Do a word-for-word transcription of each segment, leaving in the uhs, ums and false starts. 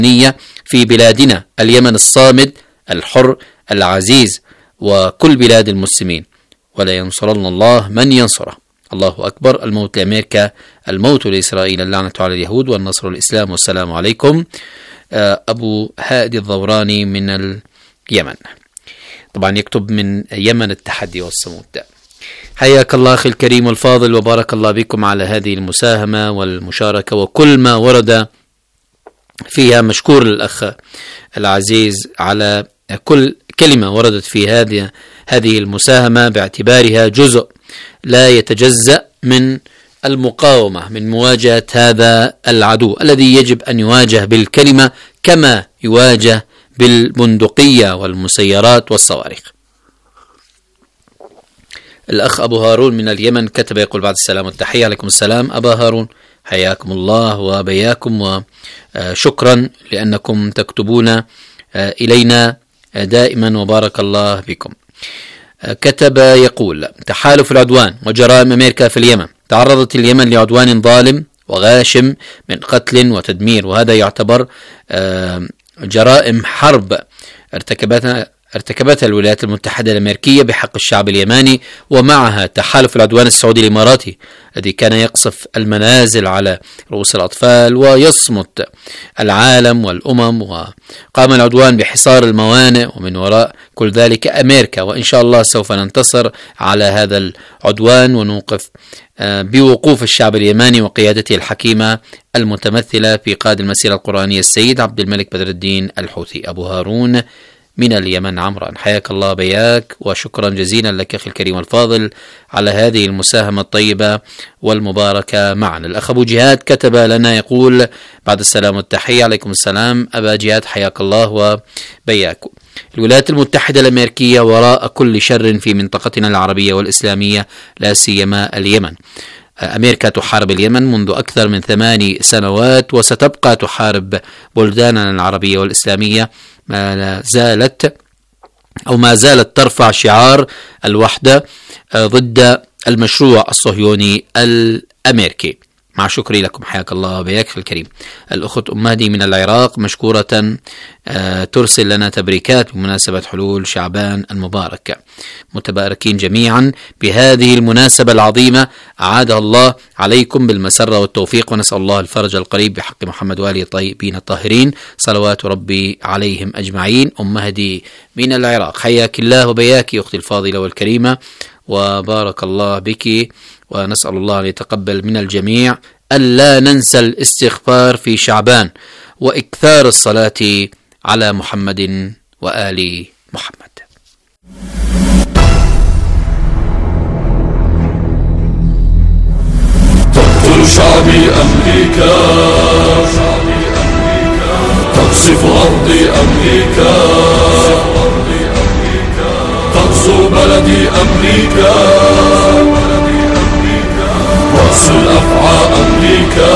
في بلادنا اليمن الصامد الحر العزيز وكل بلاد المسلمين، ولا ينصرن الله من ينصره. الله أكبر. الموت لأمريكا، الموت لإسرائيل، اللعنة على اليهود، والنصر الإسلام، والسلام عليكم. أبو هادي الضوراني من اليمن، طبعا يكتب من يمن التحدي والصمود. حياك الله أخي الكريم والفاضل، وبارك الله بكم على هذه المساهمة والمشاركة وكل ما ورد فيها. مشكور الأخ العزيز على كل كلمة وردت في هذه هذه المساهمة، باعتبارها جزء لا يتجزأ من المقاومة، من مواجهة هذا العدو الذي يجب أن يواجه بالكلمة كما يواجه بالبندقية والمسيرات والصواريخ. الأخ أبو هارون من اليمن كتب يقول: بعد السلام والتحية. عليكم السلام أبا هارون، حياكم الله وبياكم، وشكرا لأنكم تكتبون إلينا دائما، وبارك الله بكم. كتب يقول: تحالف العدوان وجرائم أمريكا في اليمن. تعرضت اليمن لعدوان ظالم وغاشم من قتل وتدمير، وهذا يعتبر جرائم حرب ارتكبتها ارتكبتها الولايات المتحدة الأمريكية بحق الشعب اليماني، ومعها تحالف العدوان السعودي الإماراتي الذي كان يقصف المنازل على رؤوس الأطفال ويصمت العالم والأمم، وقام العدوان بحصار الموانئ، ومن وراء كل ذلك أمريكا. وإن شاء الله سوف ننتصر على هذا العدوان ونوقف بوقوف الشعب اليماني وقيادته الحكيمة المتمثلة في قائد المسيرة القرآنية السيد عبد الملك بدر الدين الحوثي. أبو هارون من اليمن عمران، حياك الله بياك، وشكرا جزيلا لك أخي الكريم الفاضل على هذه المساهمة الطيبة والمباركة معنا. الأخ أبو جهاد كتب لنا يقول: بعد السلام والتحية. عليكم السلام أبا جهاد، حياك الله وبياك. الولايات المتحدة الأمريكية وراء كل شر في منطقتنا العربية والإسلامية، لا سيما اليمن. أمريكا تحارب اليمن منذ أكثر من ثماني سنوات، وستبقى تحارب بلداننا العربية والإسلامية. ما زالت أو ما زالت ترفع شعار الوحدة ضد المشروع الصهيوني الأمريكي. مع شكري لكم، حياك الله وبياك الكريم. الأخت أم مهدي من العراق مشكورة ترسل لنا تبريكات بمناسبة حلول شعبان المبارك. متباركين جميعا بهذه المناسبة العظيمة، أعادها الله عليكم بالمسرة والتوفيق، ونسأل الله الفرج القريب بحق محمد وآله الطيبين الطاهرين صلوات ربي عليهم أجمعين. أم مهدي من العراق، حياك الله وبياك أختي الفاضلة والكريمة، وبارك الله بك، ونسأل الله أن يتقبل من الجميع. ألا ننسى الاستغفار في شعبان وإكثار الصلاة على محمد وآل محمد. تقتل شعبي أمريكا، تقصف أرضي أمريكا، تغزو بلدي أمريكا، رأس الأفعى أمريكا،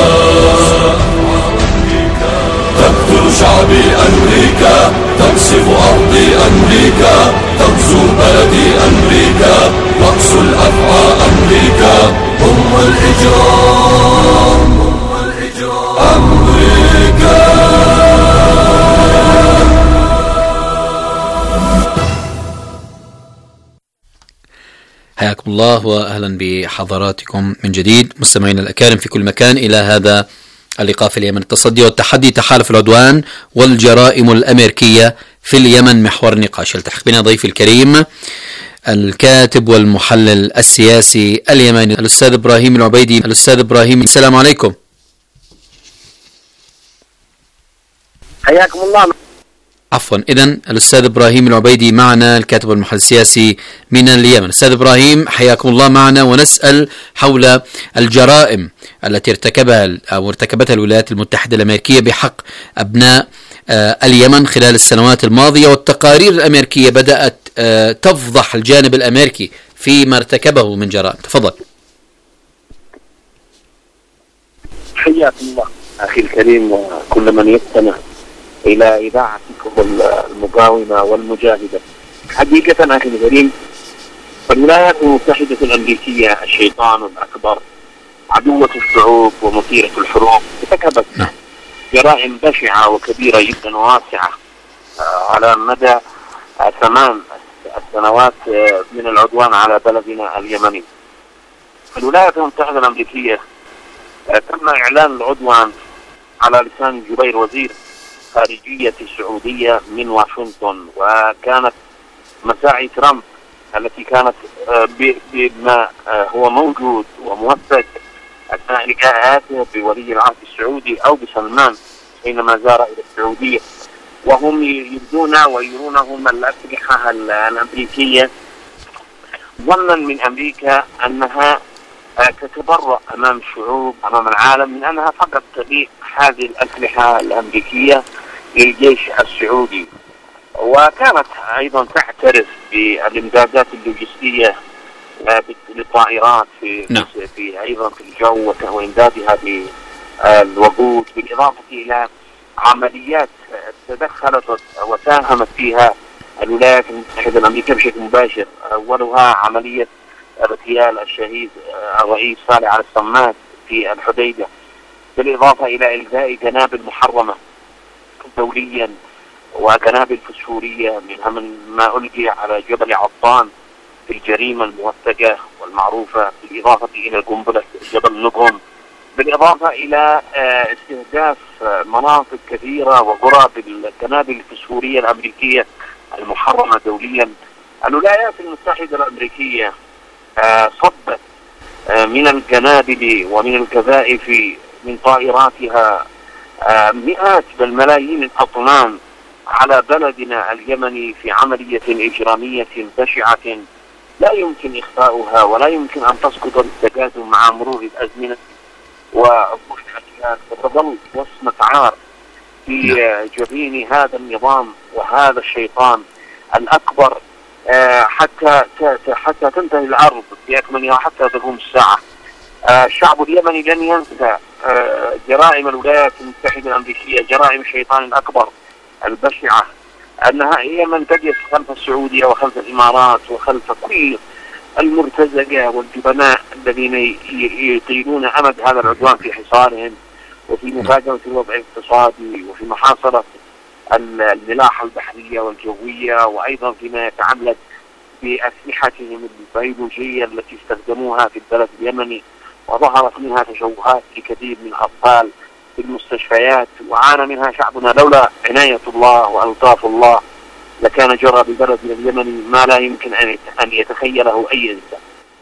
تقتل شعبي أمريكا، تقصف أرضي أمريكا، تغزو بلدي أمريكا، رأس الأفعى أمريكا، أم الإجرام أمريكا. حياكم الله وأهلا بحضراتكم من جديد مستمعين الأكارم في كل مكان إلى هذا اللقاء في اليمن. التصدي والتحدي، تحالف العدوان والجرائم الأمريكية في اليمن محور النقاش. يلتحق بنا ضيفي الكريم الكاتب والمحلل السياسي اليمني الأستاذ إبراهيم العبيدي. الأستاذ إبراهيم، السلام عليكم. حياكم الله. عفوا، إذن الأستاذ إبراهيم العبيدي معنا، الكاتب والمحلل السياسي من اليمن. أستاذ إبراهيم، حياكم الله معنا، ونسأل حول الجرائم التي ارتكبها أو ارتكبتها الولايات المتحدة الأمريكية بحق أبناء اليمن خلال السنوات الماضية، والتقارير الأمريكية بدأت تفضح الجانب الأمريكي فيما ارتكبه من جرائم. تفضل. حياكم الله أخي الكريم وكل من يستمع إلى إذاعتكم المقاومة والمجاهدة. حقيقة أخي الكريم، الولايات المتحدة الأمريكية الشيطان الأكبر، عدوة الشعوب ومثيرة الحروب، ارتكبت جرائم بشعة وكبيرة جدا وواسعة على مدى ثمان السنوات من العدوان على بلدنا اليمني. الولايات المتحدة الأمريكية تم إعلان العدوان على لسان جبير وزير خارجية السعودية من واشنطن، وكانت مساعي ترامب التي كانت بما هو موجود وموثق أثناء لقاءاته بولي العهد السعودي أو بسلمان حينما زار إلى السعودية، وهم يبدون ويرونهم الأسلحة الأمريكية ظنا من أمريكا أنها تتبرأ أمام الشعوب أمام العالم من أنها فقط تبيع هذه الأسلحة الأمريكية للجيش السعودي، وكانت أيضا تعترف بالإمدادات اللوجستية للطائرات في, نعم. في أيضا في الجو وإمدادها بالوقود، بالإضافة إلى عمليات تدخلت وساهمت فيها الولايات المتحدة الأمريكية بشكل مباشر، أولها عملية اغتيال الشهيد الرئيس صالح علي الصماد في الحديدة، بالإضافة إلى إلغاء قنابل محرمة دوليا وقنابل فسفورية منها من ما ألقي على جبل عطان في الجريمة الموثقة والمعروفة، بالإضافة إلى قنبلة جبل نقم، بالإضافة إلى استهداف مناطق كثيرة وقرى بالقنابل الفسفورية الأمريكية المحرمة دوليا. الولايات المتحدة الأمريكية صبت من القنابل ومن القذائف من طائراتها مئات بل ملايين الأطنان على بلدنا اليمني في عملية إجرامية بشعة لا يمكن إخفاؤها ولا يمكن أن تسقط بالتجاذب مع مرور الأزمنة، وتظل وصمة عار في جبين هذا النظام وهذا الشيطان الأكبر حتى حتى تنتهي الأرض بأكملها وحتى تقوم الساعة. الشعب اليمني لن ينسى جرائم الولايات المتحدة الأمريكية، جرائم الشيطان الأكبر البشعة، أنها هي من تجلس خلف السعودية وخلف الإمارات وخلف كل المرتزقة والجبناء الذين يطيلون أمد هذا العدوان في حصارهم وفي مفاجأة الوضع الاقتصادي وفي محاصرة الملاحة البحرية والجوية، وأيضا فيما يتعلق بأسلحتهم البيولوجية التي استخدموها في البلد اليمني، وظهرت منها تشوهات لكثير من الأطفال في المستشفيات وعانى منها شعبنا. لولا عناية الله وألطاف الله لكان جرى ببلد اليمني ما لا يمكن أن يتخيله أي إنسان.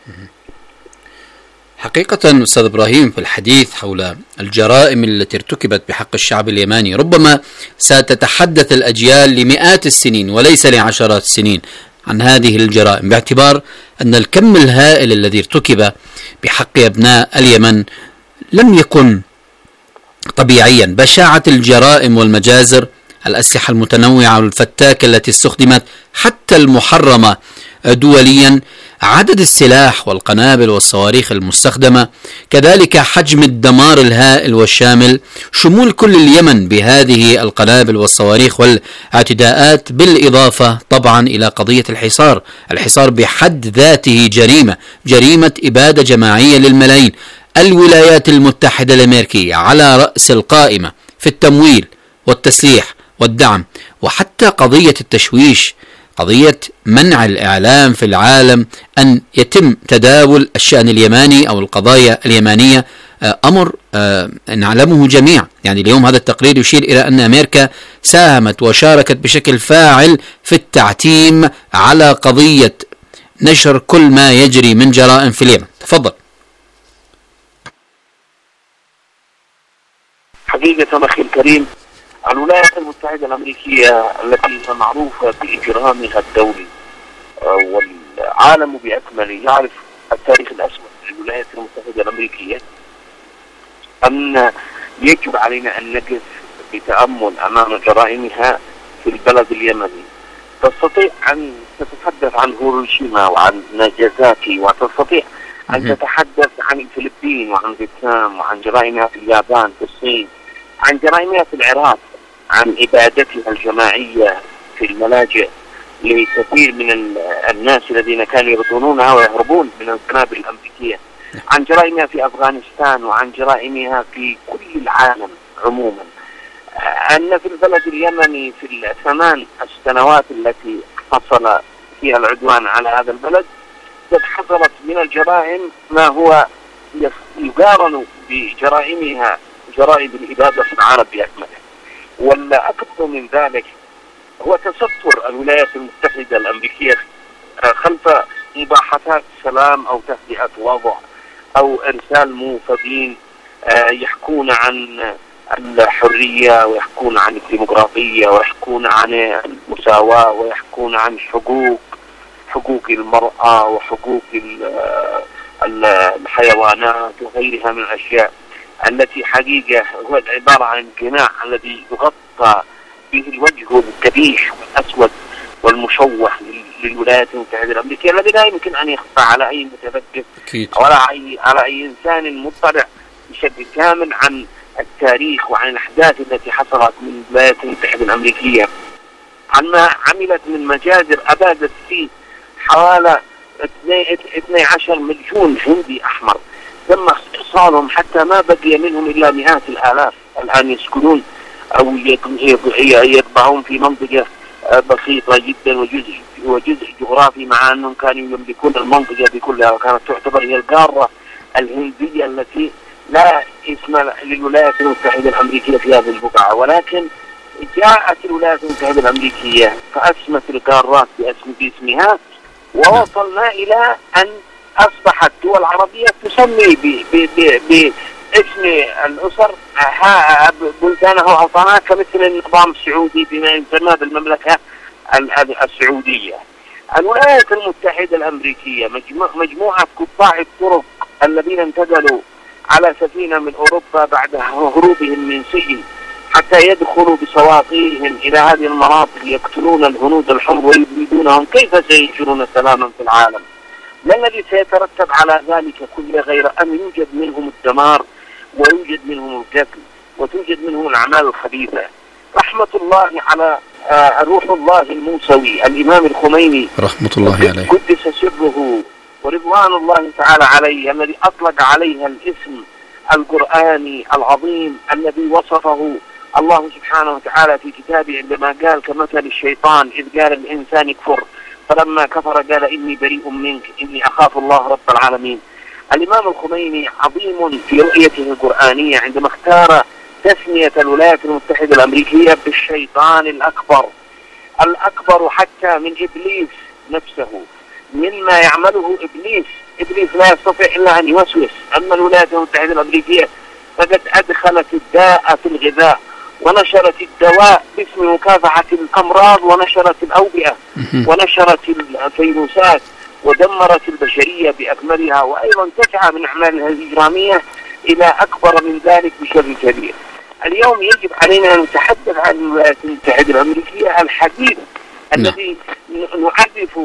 حقيقة أستاذ إبراهيم، في الحديث حول الجرائم التي ارتكبت بحق الشعب اليماني ربما ستتحدث الأجيال لمئات السنين وليس لعشرات السنين عن هذه الجرائم، باعتبار أن الكم الهائل الذي ارتكب بحق أبناء اليمن لم يكن طبيعيا. بشاعة الجرائم والمجازر، الأسلحة المتنوعة والفتاكة التي استخدمت حتى المحرمة دوليا، عدد السلاح والقنابل والصواريخ المستخدمة، كذلك حجم الدمار الهائل والشامل، شمول كل اليمن بهذه القنابل والصواريخ والاعتداءات، بالإضافة طبعا إلى قضية الحصار. الحصار بحد ذاته جريمة، جريمة إبادة جماعية للملايين. الولايات المتحدة الأمريكية على رأس القائمة في التمويل والتسليح والدعم، وحتى قضية التشويش، قضية منع الإعلام في العالم أن يتم تداول الشأن اليماني أو القضايا اليمانية، أمر نعلمه جميعا. يعني اليوم هذا التقرير يشير إلى أن أمريكا ساهمت وشاركت بشكل فاعل في التعتيم على قضية نشر كل ما يجري من جرائم في اليمن. تفضل. حقيقة أخي الكريم، الولايات المتحدة الأمريكية التي معروفة بإجرامها الدولي والعالم بأكمله يعرف التاريخ الأسود للولايات المتحدة الأمريكية، أن يجب علينا أن نقف بتأمل أمام جرائمها في البلد اليمني. تستطيع أن تتحدث عن هيروشيما وعن ناجازاكي، وتستطيع أن تتحدث عن الفلبين وعن فيتنام وعن جرائمها في اليابان، في الصين، عن جرائمها في العراق، عن إبادتها الجماعية في الملاجئ لكثير من الناس الذين كانوا يبطنونها ويهربون من القنابل الأمريكية، عن جرائمها في أفغانستان، وعن جرائمها في كل العالم عموما. أن في البلد اليمني في الثمان السنوات التي حصل فيها العدوان على هذا البلد قد حصلت من الجرائم ما هو يقارن بجرائمها جرائم الإبادة في العالم بأكمله. ولا أكثر من ذلك هو تستر الولايات المتحدة الأمريكية خلف مباحثات سلام أو تهدئة وضع أو إرسال موفدين يحكون عن الحرية ويحكون عن الديمقراطية ويحكون عن المساواة ويحكون عن حقوق حقوق المرأة وحقوق الحيوانات وغيرها من الأشياء التي حقيقة هو عبارة عن القناع الذي يغطى به الوجه الكبيش والأسود والمشوه للولايات المتحدة الأمريكية الذي لا يمكن أن يخفى على أي متفكر ولا أي على أي إنسان مطلع بشكل كامل عن التاريخ وعن الأحداث التي حصلت من الولايات المتحدة الأمريكية، عن ما عملت من مجازر أبادت فيه حوالي اثني عشر مليون هندي أحمر، تم استئصالهم حتى ما بقي منهم إلا مئات الآلاف الآن يسكنون أو يطبعون في منطقة بسيطة جدا وجزء وجزء جغرافي، مع أنهم كانوا يملكون المنطقة بكلها وكانت تعتبر هي القارة الهندية التي لا اسم للولايات المتحدة الأمريكية في هذه البقعة. ولكن جاءت الولايات المتحدة الأمريكية فأسمت القارات باسم باسمها، ووصلنا إلى أن أصبحت دول عربية تسمي باسم الأسر بلدانها وأوطانها كمثل النظام السعودي بما يسمى بالمملكة السعودية. الولايات المتحدة الأمريكية مجموعة قطاع الطرق الذين انتقلوا على سفينة من أوروبا بعد هروبهم من سجن حتى يدخلوا بسواقيهم إلى هذه المناطق يقتلون الهنود الحر ويريدونهم، كيف سينشرون سلاما في العالم؟ ما الذي سيترتب على ذلك كله غير أن يوجد منهم الدمار ويوجد منهم القتل وتوجد منهم الأعمال الخبيثة. رحمة الله على روح الله الموسوي الإمام الخميني رحمة الله عليه قدس سره ورضوان الله تعالى عليه الذي أطلق عليها الاسم القرآني العظيم الذي وصفه الله سبحانه وتعالى في كتابه عندما قال كمثل الشيطان إذ قال الإنسان اكفر فلما كفر قال إني بريء منك إني أخاف الله رب العالمين. الإمام الخميني عظيم في رؤيته القرآنية عندما اختار تسمية الولايات المتحدة الأمريكية بالشيطان الأكبر الأكبر حتى من إبليس نفسه، مما يعمله إبليس إبليس لا يستطيع إلا أن يوسوس، أما الولايات المتحدة الأمريكية فقد أدخلت الداء في الغذاء ونشرت الدواء باسم مكافحة الأمراض ونشرت الأوبئة ونشرت الفيروسات ودمرت البشرية بأكملها، وأيضا تسعى من أعمالها الإجرامية إلى أكبر من ذلك بشكل كبير. اليوم يجب علينا أن نتحدث عن الولايات المتحدة الأمريكية الحديث الذي نعرف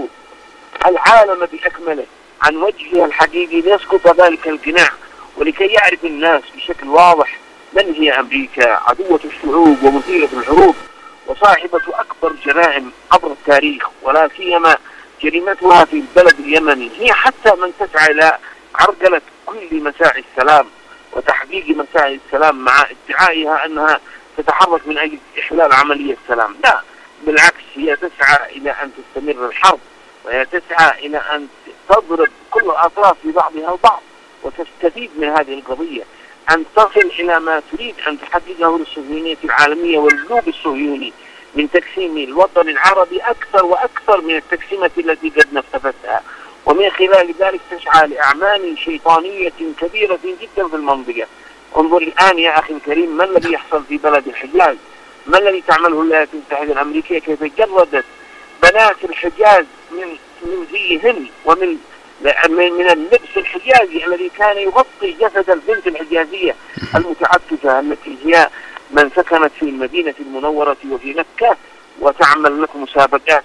العالم بأكمله عن وجهها الحقيقي ليسقط ذلك القناع، ولكي يعرف الناس بشكل واضح من هي أمريكا عدوة الشعوب ومثيرة الحروب وصاحبة أكبر جرائم عبر التاريخ، ولا سيما جريمتها في البلد اليمني هي حتى من تسعى إلى عرقلة كل مساعي السلام وتحقيق مساعي السلام مع ادعائها أنها تتحرك من أجل إحلال عملية السلام. لا، بالعكس هي تسعى إلى أن تستمر الحرب، وهي تسعى إلى أن تضرب كل الأطراف في بعضها البعض وتستفيد من هذه القضية، أن تصل إلى ما تريد أن تحققه للصهيونية العالمية واللوب الصهيوني من تقسيم الوطن العربي أكثر وأكثر من التقسيمة التي قد نفذتها، ومن خلال ذلك تسعى لأعمال شيطانية كبيرة جدا في المنطقة. انظر الآن يا أخي الكريم ما الذي يحصل في بلد الحجاز، ما الذي تعمله الولايات المتحدة الأمريكية، كيف جردت بنات الحجاز من من زيهن ومن من اللبس الحجازي الذي كان يغطي جسد البنت الحجازية المتعففة التي هي من سكنت في المدينة المنورة وفي مكة وتعمل لك مسابقات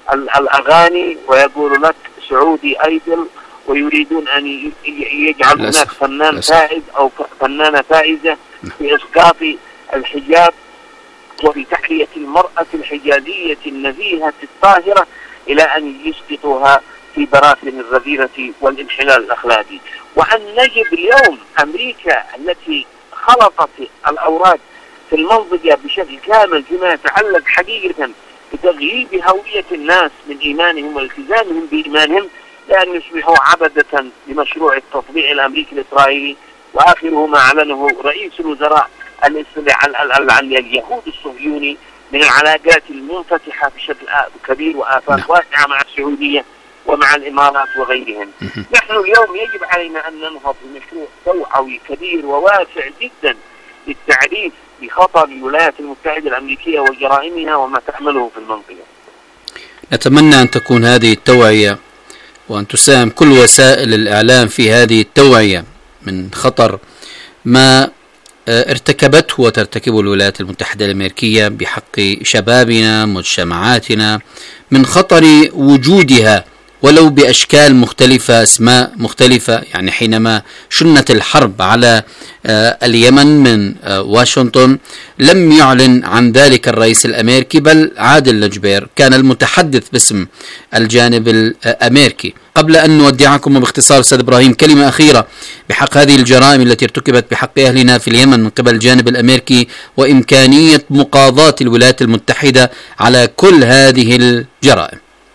الأغاني ويقول لك سعودي أيدل، ويريدون أن يجعل هناك فنان فائز أو فنانة فائزة في إسقاط الحجاب وفي تحلية المرأة الحجازية النزيهة الطاهرة إلى أن يسقطوها في براثن الرذيلة والانحلال الأخلاقي. وأن نجد اليوم أمريكا التي خلطت الأوراد في المنطقة بشكل كامل فيما يتعلق حقيقة بتغييب هوية الناس من إيمانهم والتزامهم بإيمانهم، لأن يصبحوا عبدة لمشروع التطبيع الأمريكي الإسرائيلي. وآخره ما أعلنه رئيس الوزراء اليهود الصهيوني من العلاقات المنفتحة بشكل كبير وآفاق واسعة مع السعودية ومع الإمارات وغيرهم. نحن اليوم يجب علينا أن ننهض بمشروع توعوي كبير وواسع جدا للتعريف بخطر الولايات المتحدة الأمريكية وجرائمها وما تعمله في المنطقة. نتمنى أن تكون هذه التوعية وأن تساهم كل وسائل الإعلام في هذه التوعية من خطر ما ارتكبته وترتكبه الولايات المتحدة الأمريكية بحق شبابنا مجتمعاتنا، من خطر وجودها ولو بأشكال مختلفة أسماء مختلفة. يعني حينما شنت الحرب على اليمن من واشنطن لم يعلن عن ذلك الرئيس الأمريكي، بل عادل لجبير كان المتحدث باسم الجانب الأمريكي. قبل أن نودعكم باختصار أستاذ إبراهيم كلمة أخيرة بحق هذه الجرائم التي ارتكبت بحق أهلنا في اليمن من قبل الجانب الأمريكي وإمكانية مقاضاة الولايات المتحدة على كل هذه الجرائم.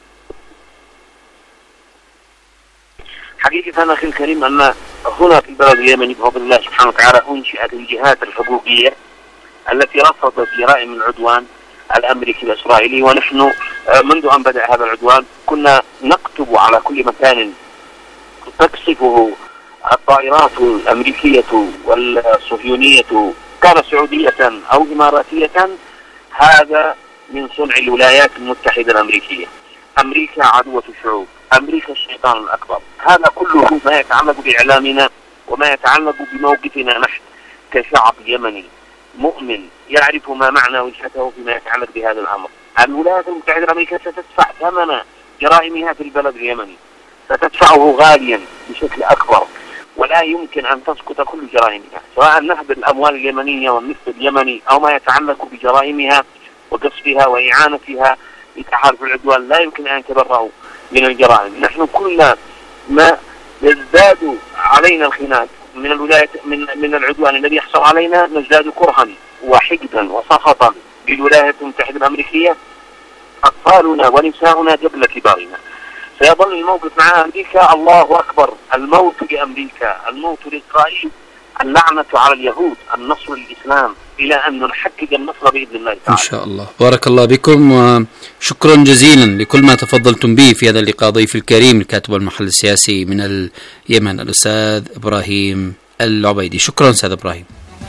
حقيقة أخي الكريم أن هنا في البلد اليمني بفضل الله سبحانه وتعالى أنشئت الجهات الحقوقية التي رصدت جرائم العدوان الأمريكي الإسرائيلي، ونحن منذ أن بدأ هذا العدوان كنا نكتب على كل مكان تقصفه الطائرات الأمريكية والصهيونية كانت سعودية أو إماراتية هذا من صنع الولايات المتحدة الأمريكية. أمريكا عدوة الشعوب، أمريكا الشيطان الأكبر. هذا كله ما يتعلق بإعلامنا وما يتعلق بموقفنا نحن كشعب يمني مؤمن يعرف ما معنى وجهته فيما يتعلق بهذا الأمر. الولايات المتحدة الأمريكية ستدفع ثمن جرائمها في البلد اليمني، ستدفعه غاليا بشكل أكبر، ولا يمكن أن تسقط كل جرائمها، سواء نهب الأموال اليمنية والنفط اليمني أو ما يتعلق بجرائمها وقصفها وإعانتها لتحالف العدوان. لا يمكن أن يتبرأوا من الجرائم. نحن كلنا ما يزداد علينا الخناق من الولايات من من العدوان الذي يحصل علينا نزداد كرها وحقدا وسخطا بالولايات المتحدة الأمريكية، أطفالنا ونساؤنا قبل كبارنا. سيظل الموقف مع أمريكا الله أكبر، الموت لأمريكا، الموت لإسرائيل، اللعنة على اليهود، النصر للإسلام، إلى أن نحقق النصر بإذن الله تعالى إن شاء الله. بارك الله بكم وشكرا جزيلا لكل ما تفضلتم به في هذا اللقاء. ضيف الكريم الكاتب المحل السياسي من اليمن الأستاذ إبراهيم العبيدي. شكرا أستاذ إبراهيم.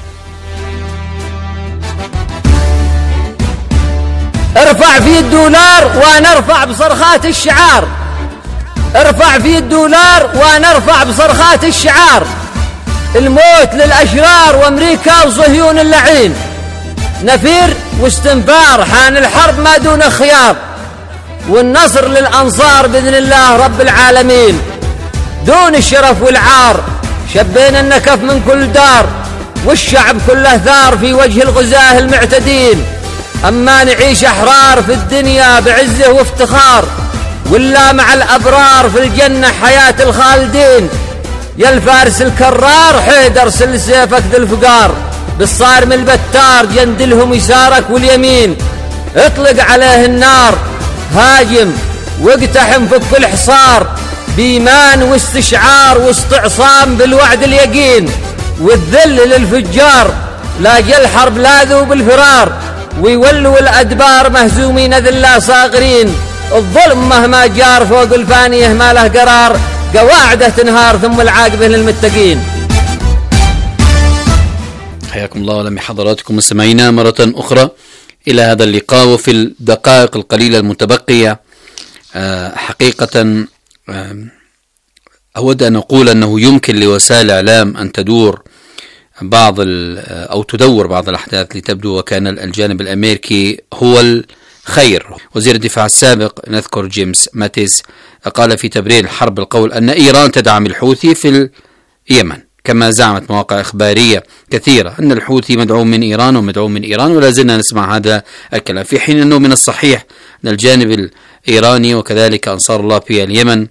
ارفع في الدولار ونرفع بصرخات الشعار، ارفع في الدولار ونرفع بصرخات الشعار. الموت للأشرار وأمريكا وصهيون اللعين، نفير واستنفار، حان الحرب ما دون خيار، والنصر للأنصار بإذن الله رب العالمين. دون الشرف والعار شبينا النكف من كل دار، والشعب كله ثار في وجه الغزاة المعتدين. أما نعيش أحرار في الدنيا بعزه وافتخار، ولا مع الأبرار في الجنة حياة الخالدين. يا الفارس الكرار حيدر سل سيفك ذي الفقار، بالصارم البتار جندلهم يسارك واليمين. اطلق عليه النار هاجم واقتحم فك الحصار، بإيمان واستشعار واستعصام بالوعد اليقين. والذل للفجار لاجل الحرب لاذوا بالفرار، ويولوا الأدبار مهزومين ذلا صاغرين. الظلم مهما جار فوق الفانية ما له قرار، قواعده تنهار ثم العاقبة للمتقين. حياكم الله ولم حضراتكم مستمعينا مرة أخرى إلى هذا اللقاء. وفي الدقائق القليلة المتبقية حقيقة أود أن أقول أنه يمكن لوسائل الإعلام أن تدور بعض أو تدور بعض الأحداث لتبدو وكان الجانب الأمريكي هو الخير. وزير الدفاع السابق نذكر جيمس ماتيس قال في تبرير الحرب القول أن إيران تدعم الحوثي في اليمن، كما زعمت مواقع إخبارية كثيرة أن الحوثي مدعوم من إيران ومدعوم من إيران، ولا زلنا نسمع هذا الكلام، في حين أنه من الصحيح أن الجانب الإيراني وكذلك أنصار الله في اليمن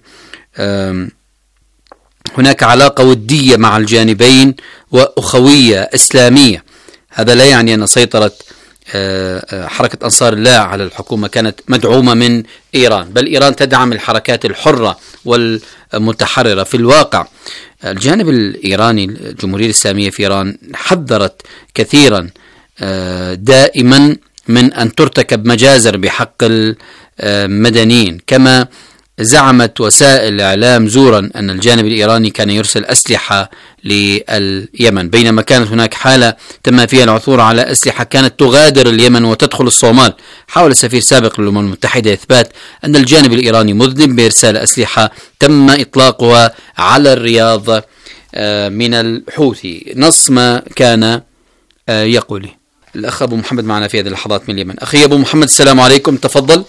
هناك علاقة ودية مع الجانبين وأخوية إسلامية. هذا لا يعني أن سيطرة حركة أنصار الله على الحكومة كانت مدعومة من إيران، بل إيران تدعم الحركات الحرة والمتحررة. في الواقع الجانب الإيراني، الجمهورية الإسلامية في إيران، حذرت كثيرا دائما من أن ترتكب مجازر بحق المدنيين، كما زعمت وسائل الإعلام زورا أن الجانب الإيراني كان يرسل أسلحة لليمن، بينما كانت هناك حالة تم فيها العثور على أسلحة كانت تغادر اليمن وتدخل الصومال. حاول السفير السابق للأمم المتحدة إثبات أن الجانب الإيراني مذنب بإرسال أسلحة تم إطلاقها على الرياض من الحوثي. نص ما كان يقول الأخ أبو محمد معنا في هذه اللحظات من اليمن. أخي أبو محمد، السلام عليكم، تفضل.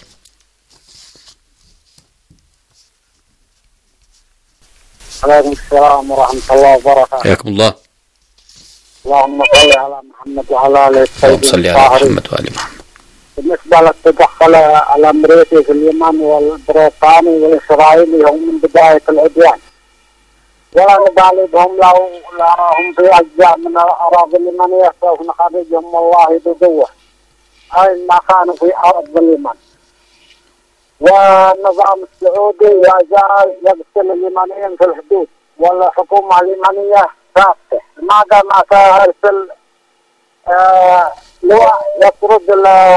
عليكم السلام ورحمة الله وبركاته. حياكم الله. اللهم صل على محمد وعلى آله الطيبين صل على محمد وآل محمد. بالنسبة للتدخل الأمريكي في اليمن والبريطاني والإسرائيلي هم من بداية العدوان، ولا نبالي بهم لو هم في أجزاء من الأراضي اليمنية سوف نخرجهم والله بقوة أين ما كانوا في أرض اليمن. والنظام السعودي يزال يقتل اليمنيين في الحدود، والحكومة اليمنية ساكتة. ماذا ما ترسل آه لواء يطرد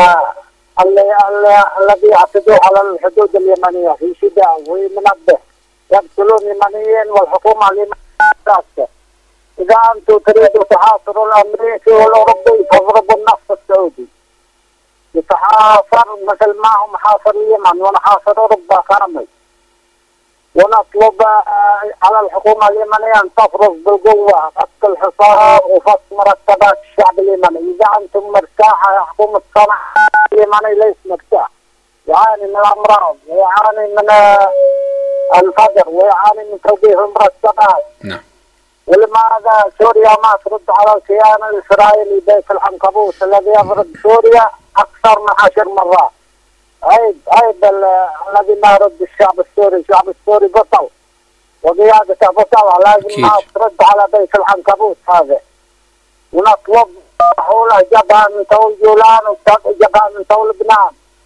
الذي يعتدوا على الحدود اليمنية في شدة ومنبه يقتلون يمنيين، والحكومة اليمنية ساكتة. إذا أنتم تريدوا تحاصروا الأمريكي والأوروبي فاضربوا النفط السعودي يتحاصر مثل ما هم حاصر اليمن ونحاصر أوروبا كامل. ونطلب على الحكومة اليمنية أن تفرض بالقوة فك الحصار وفك مرتبات الشعب اليمني. إذا أنتم مرتاحة يا حكومة صنعاء، اليمني ليس مرتاح، يعاني من الأمراض ويعاني من الفقر ويعاني من توقيف المرتبات. نعم. ولماذا سوريا ما ترد على الكيان الإسرائيلي بيت العنكبوت الذي يضرب سوريا أكثر من عشر مرات؟ عيب عيب الذي ما يرد الشعب السوري. الشعب السوري بطل وقيادته بطل، لازم ما ترد على بيت العنكبوت هذا. ونطلب حوله جبهة من طول جولان وجبهة من طول لبنان،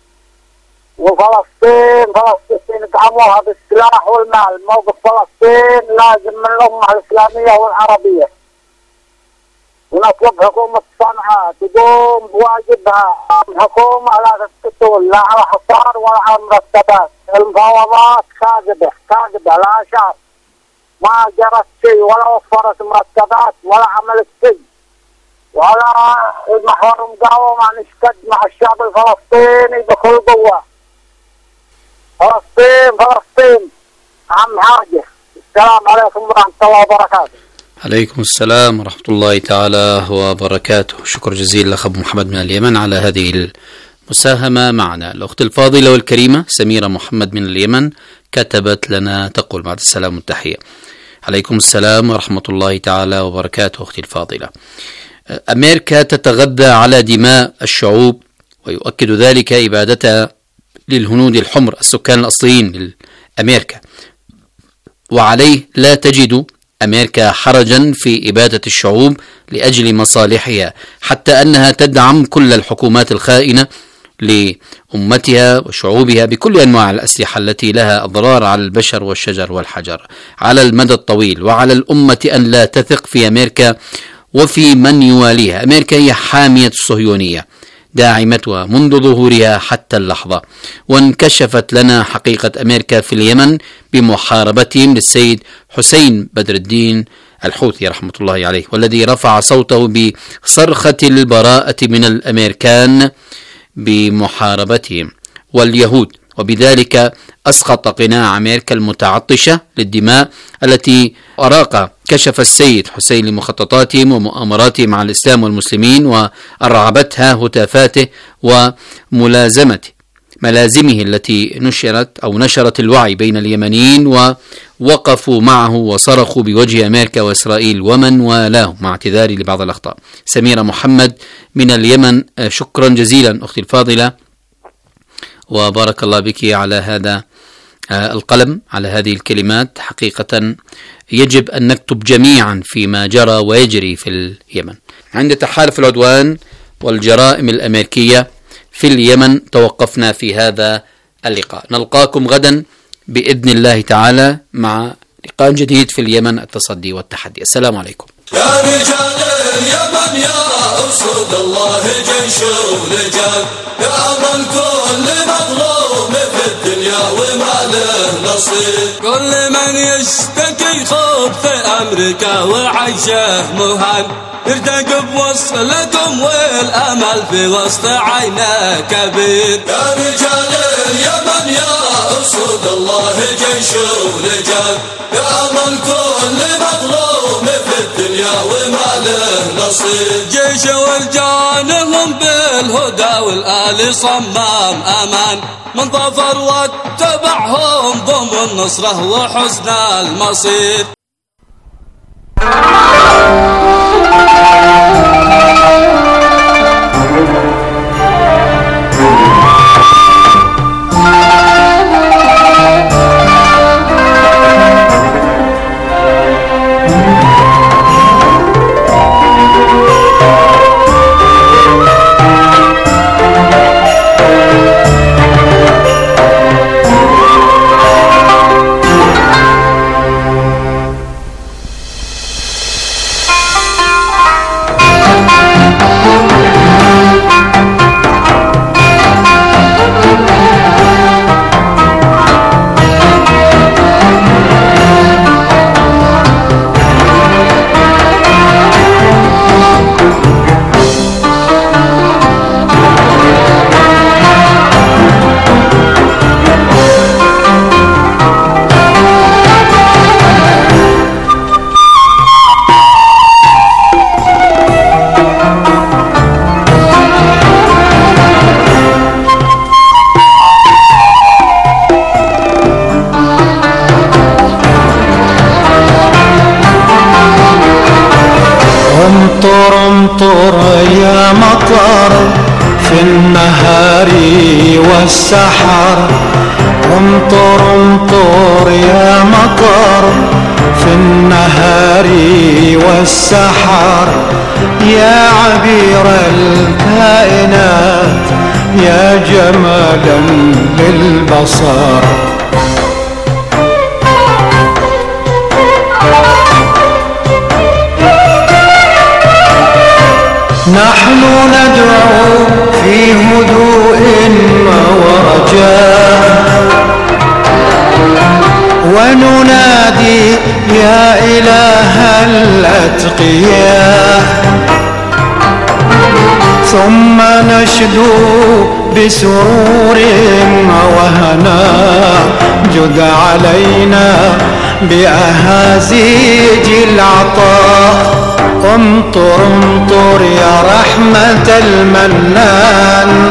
وفلسطين فلسطين ادعموها بالسلاح والمال. موقف فلسطين لازم من الأمة الإسلامية والعربية. ونطلب حكومة صنعاء تقوم بواجبها. الحكومة لا تستطول لا على حصار ولا على مرتبات. المفاوضات كاذبة كاذبة لا شعب، ما جرت شيء ولا وفرت مرتبات ولا عملت شيء ولا محور مقاومة نشتد مع الشعب الفلسطيني بكل قوة. فلسطين فلسطين أهم حاجة. السلام عليكم ورحمة الله وبركاته. عليكم السلام ورحمة الله تعالى وبركاته. شكر جزيل لأخ أبو محمد من اليمن على هذه المساهمة معنا. الأخت الفاضلة والكريمة سميرة محمد من اليمن كتبت لنا تقول بعد السلام والتحية. عليكم السلام ورحمة الله تعالى وبركاته. أختي الفاضلة، أمريكا تتغذى على دماء الشعوب ويؤكد ذلك إبادتها للهنود الحمر السكان الأصليين لأمريكا، وعليه لا تجد أمريكا حرجا في إبادة الشعوب لأجل مصالحها، حتى أنها تدعم كل الحكومات الخائنة لأمتها وشعوبها بكل أنواع الأسلحة التي لها أضرار على البشر والشجر والحجر على المدى الطويل. وعلى الأمة أن لا تثق في أمريكا وفي من يواليها. أمريكا هي حامية الصهيونية داعمتها منذ ظهورها حتى اللحظة، وانكشفت لنا حقيقة أمريكا في اليمن بمحاربتهم للسيد حسين بدر الدين الحوثي رحمة الله عليه، والذي رفع صوته بصرخة البراءة من الأمريكان بمحاربتهم واليهود، وبذلك أسقط قناع أمريكا المتعطشة للدماء التي أراق كشف السيد حسين لمخططاتهم ومؤامراتهم على الإسلام والمسلمين، وأرعبتها هتافاته وملازمته ملازمه التي نشرت أو نشرت الوعي بين اليمنيين ووقفوا معه وصرخوا بوجه أمريكا وإسرائيل ومن والاه، مع اعتذاري لبعض الأخطاء. سميرة محمد من اليمن، شكرا جزيلا أختي الفاضلة، وبارك الله بك على هذا القلم، على هذه الكلمات. حقيقة يجب أن نكتب جميعا فيما جرى ويجري في اليمن. عند تحالف العدوان والجرائم الأمريكية في اليمن توقفنا في هذا اللقاء. نلقاكم غدا بإذن الله تعالى مع لقاء جديد في اليمن، التصدي والتحدي. السلام عليكم. يا رجال اليمن يا أسود الله جيش ورجال، يا من كل مظلوم في الدنيا وما له نصيب، كل من يشتكي خبث أمريكا وعيشه مهان، يرتقب وصلكم والأمل في وسط عينه كبير. يا رجال اليمن يا أسود الله جيش ورجال، يا من كل مظلوم في الدنيا وما له نصيب، جيش ورجالهم بالهدى والآل صمام أمان، من ظفر واتبعهم ضم النصرة وحسن المصير. والسحر امطر امطر يا مطر في النهار والسحر، يا عبير الكائنات يا جمالا للبصر. نحن ندعو في هدوء ورجاء وننادي يا إله الأتقياء، ثم نشدو بسرور وهناء، جد علينا بأهازيج العطاء. امطر امطر يا رحمة المنان،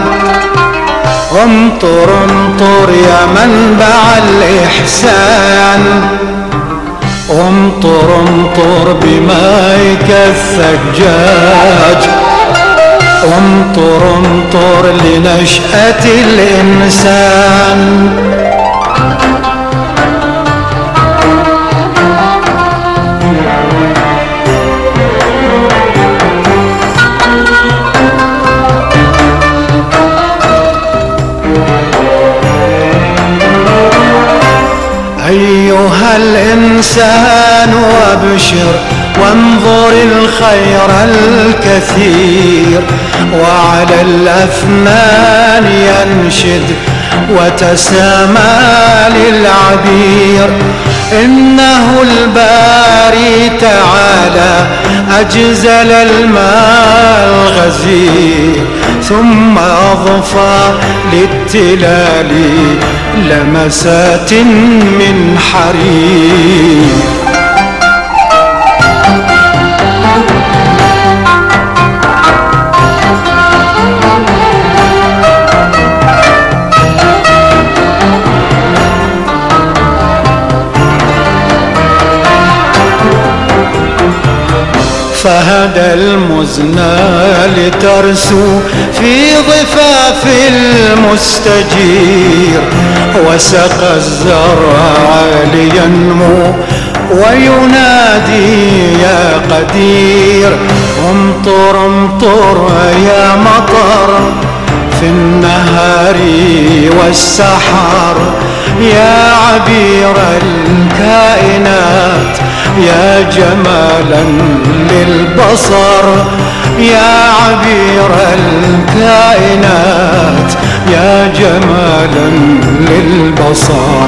امطر امطر يا منبع الإحسان، امطر امطر بمائك الثجاج، امطر امطر لنشأة الإنسان. أيها الإنسان وابشر وانظر الخير الكثير، وعلى الأثمان ينشد وتسامى للعبير. إنه الباري تعالى أجزل الماء الغزير، ثم أضفى للتلال لمسات من حرير. فهدى المزنى لترسو في ضفاف المستجير، وسقى الزرع لينمو وينادي يا قدير امطر امطر يا مطر في النهار والسحر يا عبير الكائنات يا جمالا للبصر يا عبير الكائنات يا جمالا للبصر.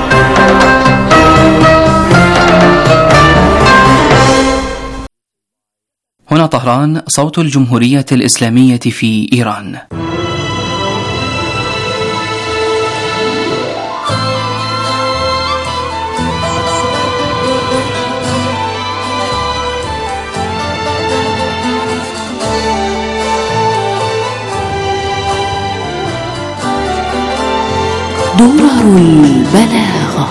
هنا طهران، صوت الجمهورية الإسلامية في إيران. درر البلاغة.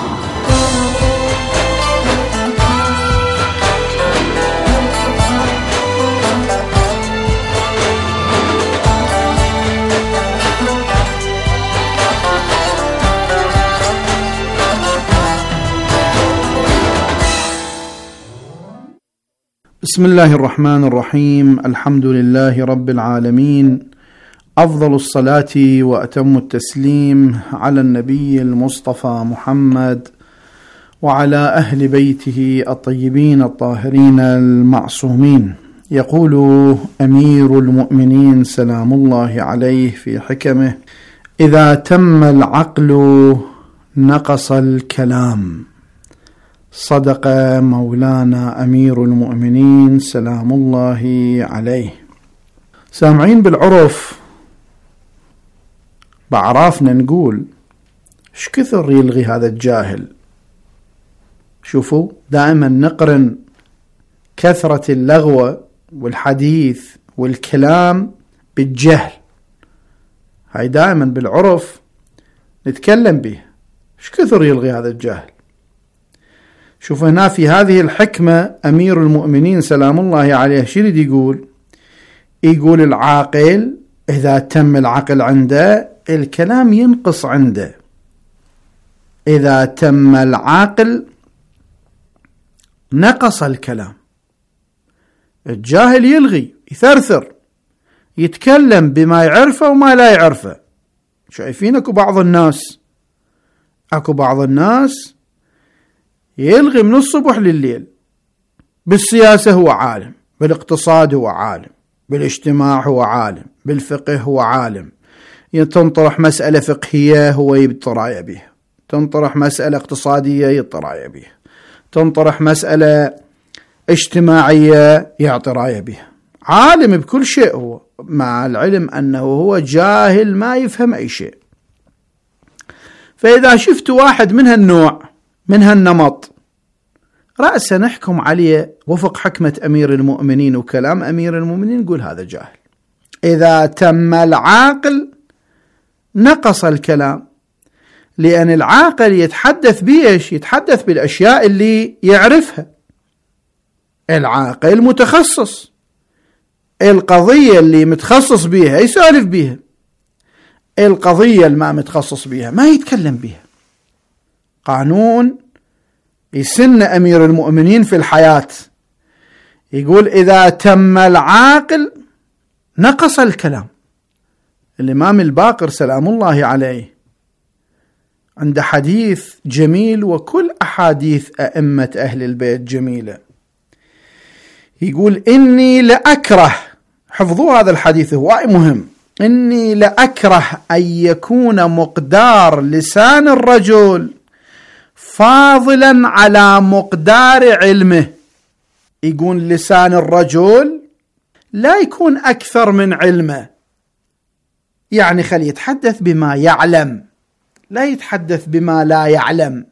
بسم الله الرحمن الرحيم. الحمد لله رب العالمين، أفضل الصلاة وأتم التسليم على النبي المصطفى محمد وعلى أهل بيته الطيبين الطاهرين المعصومين. يقول أمير المؤمنين سلام الله عليه في حكمه: إذا تم العقل نقص الكلام. صدق مولانا أمير المؤمنين سلام الله عليه. سامعين بالعرف، بعرافنا نقول ايش كثر يلغي هذا الجاهل. شوفوا، دائما نقرن كثرة اللغوة والحديث والكلام بالجهل. هاي دائما بالعرف نتكلم به، ايش كثر يلغي هذا الجاهل. شوف هنا في هذه الحكمة أمير المؤمنين سلام الله عليه شو يريد يقول؟ يقول العاقل إذا تم العقل عنده الكلام ينقص عنده. إذا تم العقل نقص الكلام. الجاهل يلغي، يثرثر، يتكلم بما يعرفه وما لا يعرفه. شايفين اكو بعض الناس اكو بعض الناس يلغي من الصبح لليل. بالسياسة هو عالم، بالاقتصاد هو عالم، بالاجتماع هو عالم، بالفقه هو عالم. تنطرح مسألة فقهية هو يطرح بها، تنطرح مسألة اقتصادية يطرح بها، تنطرح مسألة اجتماعية يعطي رأيه بها. عالم بكل شيء هو، مع العلم أنه هو جاهل ما يفهم أي شيء. فإذا شفت واحد من هالنوع من هالنمط رأسا نحكم عليه وفق حكمة أمير المؤمنين وكلام أمير المؤمنين، نقول هذا جاهل. إذا تم العاقل نقص الكلام، لأن العاقل يتحدث بإيش؟ يتحدث بالأشياء اللي يعرفها. العاقل متخصص، القضية اللي متخصص بيها يسولف بيها، القضية اللي ما متخصص بيها ما يتكلم بيها. قانون يسن أمير المؤمنين في الحياة، يقول إذا تم العاقل نقص الكلام. الإمام الباقر سلام الله عليه عنده حديث جميل، وكل أحاديث أئمة أهل البيت جميلة. يقول إني لأكره، حفظوا هذا الحديث هو مهم، إني لأكره أن يكون مقدار لسان الرجل فاضلا على مقدار علمه. يقول لسان الرجل لا يكون أكثر من علمه، يعني خلي يتحدث بما يعلم، لا يتحدث بما لا يعلم.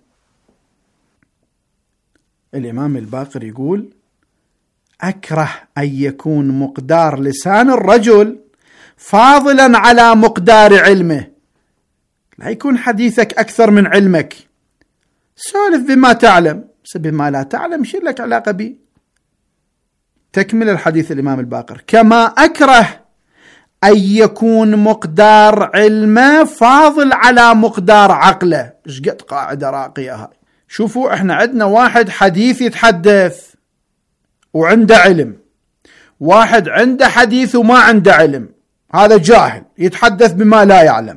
الإمام الباقر يقول أكره أن يكون مقدار لسان الرجل فاضلا على مقدار علمه، لا يكون حديثك أكثر من علمك. سولف بما تعلم، بما لا تعلم شو لك علاقة به. تكمل الحديث الإمام الباقر: كما أكره أن يكون مقدار علمه فاضل على مقدار عقله. إيش قد قاعدة راقية هاي، شوفوا احنا عندنا واحد حديث يتحدث وعنده علم، واحد عنده حديث وما عنده علم، هذا جاهل يتحدث بما لا يعلم.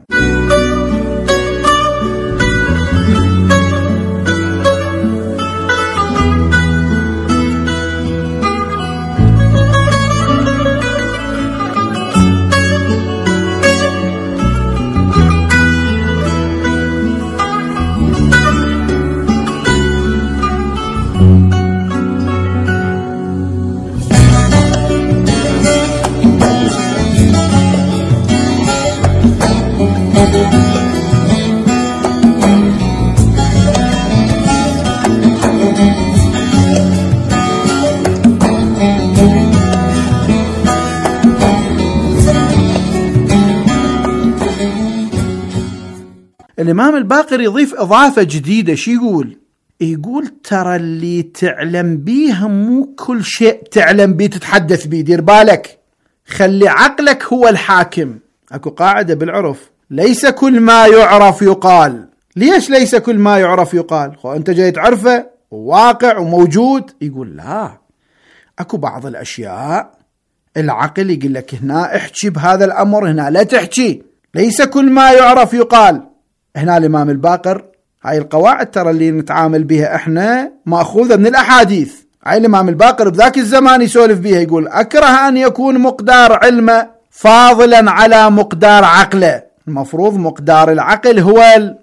الإمام الباقر يضيف إضافة جديدة. شي يقول؟ يقول ترى اللي تعلم بيه مو كل شيء تعلم بيه تتحدث بيه، دير بالك، خلي عقلك هو الحاكم. أكو قاعدة بالعرف، ليس كل ما يعرف يقال. ليش ليس كل ما يعرف يقال؟ خو أنت جاي تعرفه وواقع وموجود. يقول لا، أكو بعض الأشياء العقل يقول لك هنا احكي بهذا الأمر، هنا لا تحكي. ليس كل ما يعرف يقال. هنا الإمام الباقر هاي القواعد ترى اللي نتعامل بها احنا مأخوذة من الأحاديث. هاي الإمام الباقر بذاك الزمان يسولف بها، يقول أكره أن يكون مقدار علمه فاضلا على مقدار عقله. المفروض مقدار العقل هو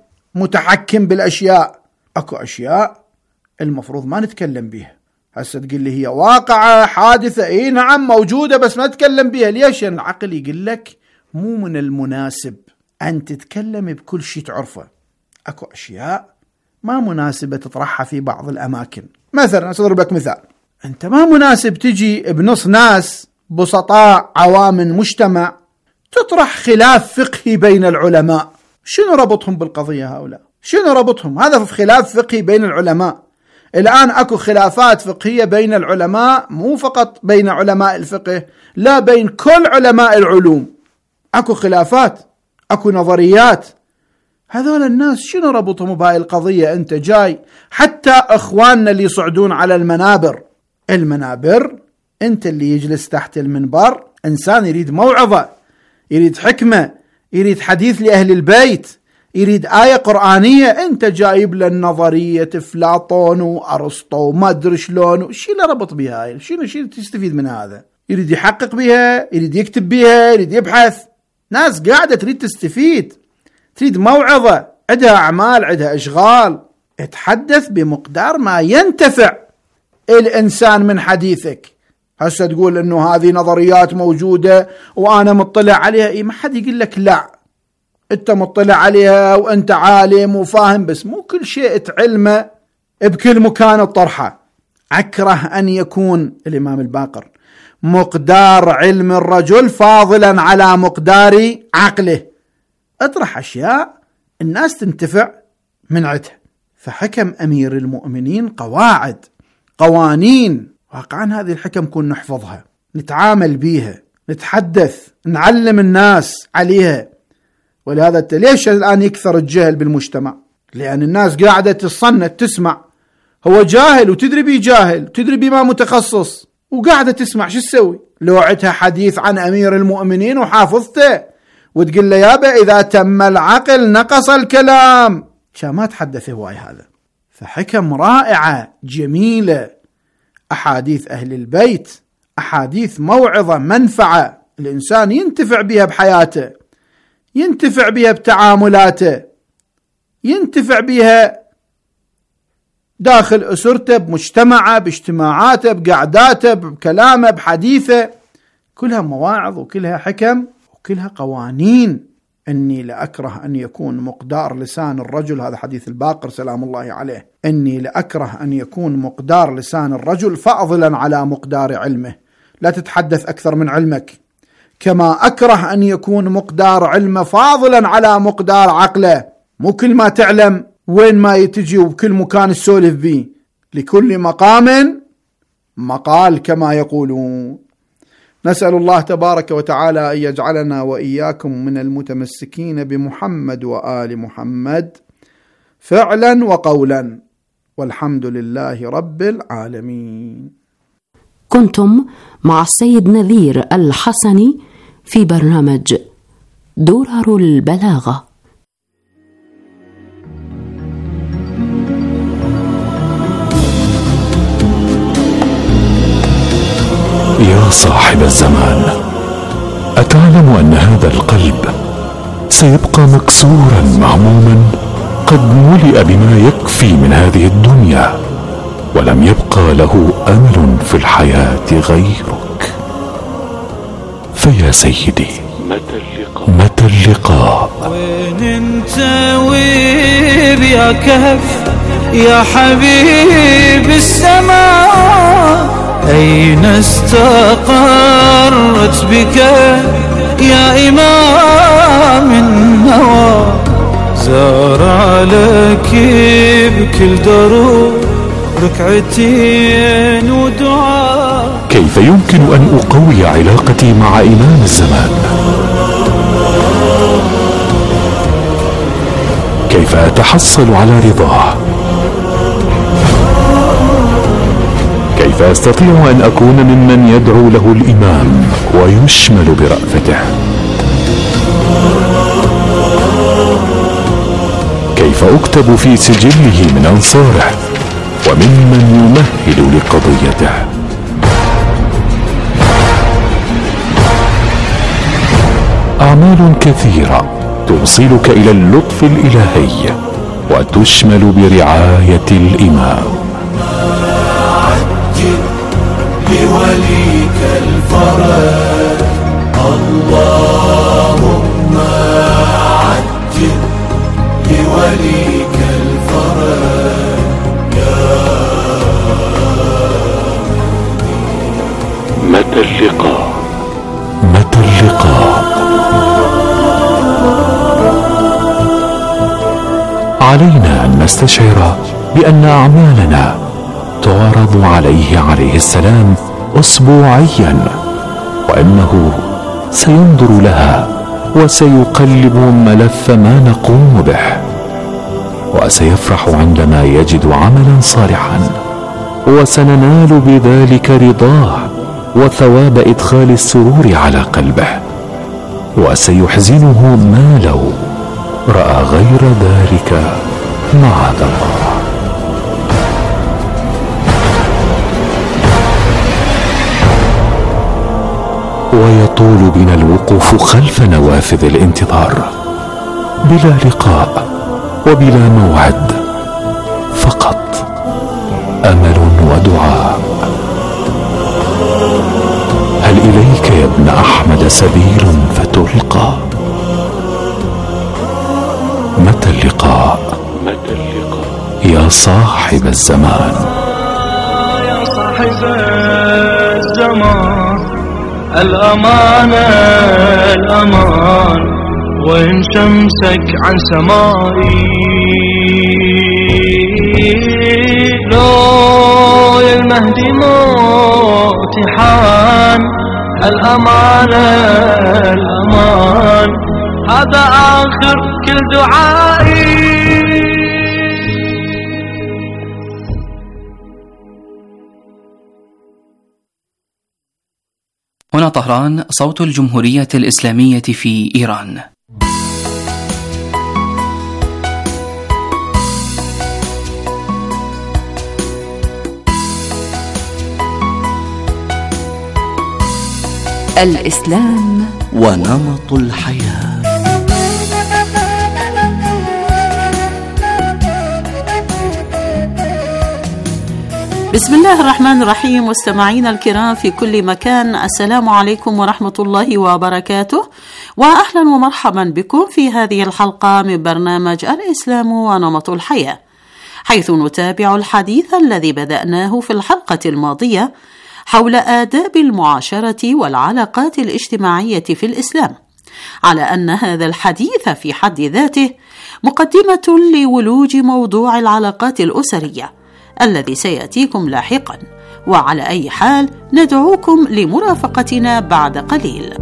المتحكم بالأشياء. أكو أشياء المفروض ما نتكلم بها. هسه تقول لي هي واقعة حادثة، اي نعم موجودة بس ما نتكلم بها. ليش؟ العقل يقول لك مو من المناسب أن تتكلم بكل شيء تعرفه. أكو أشياء ما مناسبة تطرحها في بعض الأماكن. مثلا أضرب لك مثال، أنت ما مناسب تجي بنص ناس بسطاء عوام مجتمع تطرح خلاف فقهي بين العلماء. شنو ربطهم بالقضية هؤلاء؟ شنو ربطهم؟ هذا في خلاف فقهي بين العلماء. الآن أكو خلافات فقهية بين العلماء، مو فقط بين علماء الفقه، لا بين كل علماء العلوم أكو خلافات، أكو نظريات. هذول الناس شنو ربطهم بهاي القضية؟ أنت جاي حتى أخواننا اللي يصعدون على المنابر، المنابر أنت اللي يجلس تحت المنبر إنسان يريد موعظة، يريد حكمة، يريد حديث لأهل البيت، يريد آية قرآنية. أنت جايب للنظرية أفلاطون وأرسطو وما أدري شلون، شي اللي ربط بها هاي؟ شنو شي تستفيد من هذا؟ يريد يحقق بها، يريد يكتب بها، يريد يبحث. ناس قاعدة تريد تستفيد، تريد موعظة، عندها أعمال، عندها أشغال. اتحدث بمقدار ما ينتفع الإنسان من حديثك. هسه تقول إنه هذه نظريات موجودة وأنا مطلع عليها، إيه ما حد يقول لك لا، أنت مطلع عليها وأنت عالم وفاهم، بس مو كل شيء تعلمه بكل مكان الطرحة. أكره أن يكون الإمام الباقر مقدار علم الرجل فاضلا على مقدار عقله. اطرح أشياء الناس تنتفع من عدها. فحكم أمير المؤمنين قواعد، قوانين، واقعا هذه الحكم كون نحفظها، نتعامل بيها، نتحدث، نعلم الناس عليها. ولهذا ليش الآن يكثر الجهل بالمجتمع؟ لأن الناس قاعدة تصنت تسمع. هو جاهل وتدري بيه جاهل، تدري بيه ما متخصص، وقاعدة تسمع. شو تسوي؟ لو عدها حديث عن أمير المؤمنين وحافظته وتقول له يابا إذا تم العقل نقص الكلام، شا ما تحدث هواي هذا. فحكم رائعة جميلة، أحاديث أهل البيت، أحاديث موعظة منفعة، الإنسان ينتفع بها بحياته، ينتفع بها بتعاملاته، ينتفع بها داخل أسرته، بمجتمعه، باجتماعاته، بقعداته، بكلامه، بحديثه. كلها مواعظ وكلها حكم وكلها قوانين. إني لأكره أن يكون مقدار لسان الرجل، هذا حديث الباقر سلام الله عليه، إني لأكره أن يكون مقدار لسان الرجل فاضلا على مقدار علمه. لا تتحدث أكثر من علمك، كما أكره أن يكون مقدار علمه فاضلا على مقدار عقله. مو كل ما تعلم وين ما تجي وبكل مكان السولف به، لكل مقام مقال كما يقولون. نسأل الله تبارك وتعالى أن يجعلنا وإياكم من المتمسكين بمحمد وآل محمد فعلا وقولا. والحمد لله رب العالمين. كنتم مع السيد نذير الحسني في برنامج درر البلاغة. يا صاحب الزمان، أتعلم أن هذا القلب سيبقى مكسورا مهموما قد ملئ بما يكفي من هذه الدنيا، ولم يبقى له أمل في الحياة غيرك. فيا سيدي، متى اللقاء؟ متى اللقاء؟ وين انت ويا كهف يا حبيب السماء؟ أين استقرت بك يا إمام النوى؟ زار لك بكل دروب ركعتين ودعاء. كيف يمكن أن أقوي علاقتي مع إمام الزمان؟ كيف أتحصل على رضاه؟ كيف أستطيع أن أكون ممن يدعو له الإمام ويشمل برأفته؟ كيف أكتب في سجله من أنصاره وممن يمهد لقضيته؟ أعمال كثيرة توصلك إلى اللطف الإلهي وتشمل برعاية الإمام. لوليك الفرج اللهم عجل لوليك الفرج يا متى اللقاء؟ متى اللقاء؟ علينا أن نستشعر بأن أعمالنا تعرض عليه عليه السلام أسبوعيا، وأنه سينظر لها وسيقلب ملف ما نقوم به، وسيفرح عندما يجد عملا صالحا، وسننال بذلك رضاه وثواب إدخال السرور على قلبه، وسيحزنه ما لو رأى غير ذلك معاذ الله. ويطول بنا الوقوف خلف نوافذ الانتظار بلا لقاء وبلا موعد، فقط أمل ودعاء. هل إليك يا ابن أحمد سبيل فتلقى؟ متى اللقاء؟ متى اللقاء يا صاحب الزمان؟ يا صاحب الزمان، الأمان الأمان، وإن شمسك عن سمائي لو يا المهدي موت حان. الأمان الأمان، هذا آخر كل دعائي. هنا طهران، صوت الجمهورية الإسلامية في إيران. الإسلام ونمط الحياة. بسم الله الرحمن الرحيم. مستمعينا الكرام في كل مكان، السلام عليكم ورحمة الله وبركاته، وأهلا ومرحبا بكم في هذه الحلقة من برنامج الإسلام ونمط الحياة، حيث نتابع الحديث الذي بدأناه في الحلقة الماضية حول آداب المعاشرة والعلاقات الاجتماعية في الإسلام، على أن هذا الحديث في حد ذاته مقدمة لولوج موضوع العلاقات الأسرية الذي سيأتيكم لاحقا. وعلى أي حال ندعوكم لمرافقتنا بعد قليل.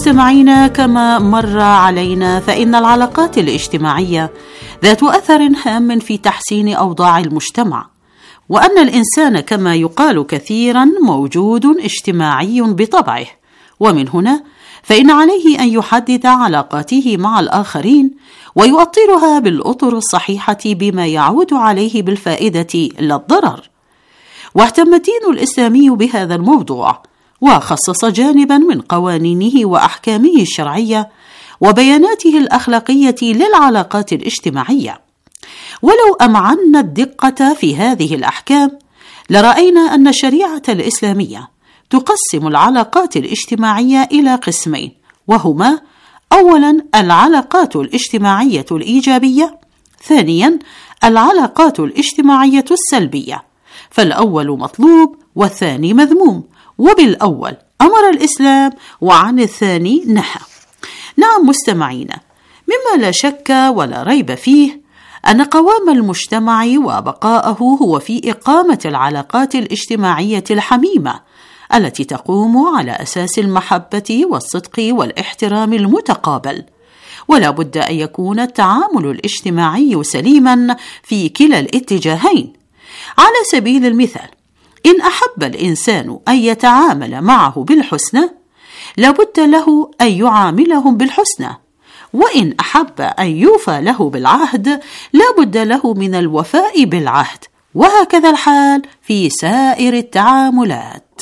مستمعينا، كما مر علينا فإن العلاقات الاجتماعية ذات أثر هام في تحسين أوضاع المجتمع، وأن الإنسان كما يقال كثيرا موجود اجتماعي بطبعه، ومن هنا فإن عليه أن يحدد علاقاته مع الآخرين ويؤطرها بالأطر الصحيحة بما يعود عليه بالفائدة لا الضرر. واهتم الدين الإسلامي بهذا الموضوع، وخصص جانبا من قوانينه وأحكامه الشرعية وبياناته الأخلاقية للعلاقات الاجتماعية. ولو أمعنا الدقة في هذه الأحكام لرأينا أن الشريعة الإسلامية تقسم العلاقات الاجتماعية إلى قسمين، وهما: أولا العلاقات الاجتماعية الإيجابية، ثانيا العلاقات الاجتماعية السلبية. فالأول مطلوب والثاني مذموم، وبالأول أمر الإسلام وعن الثاني نهى. نعم مستمعينا، مما لا شك ولا ريب فيه أن قوام المجتمع وبقاءه هو في إقامة العلاقات الاجتماعية الحميمة التي تقوم على أساس المحبة والصدق والاحترام المتقابل، ولا بد أن يكون التعامل الاجتماعي سليما في كلا الاتجاهين. على سبيل المثال، إن أحب الإنسان أن يتعامل معه بالحسنى لابد له أن يعاملهم بالحسنى، وإن أحب أن يوفى له بالعهد لابد له من الوفاء بالعهد، وهكذا الحال في سائر التعاملات.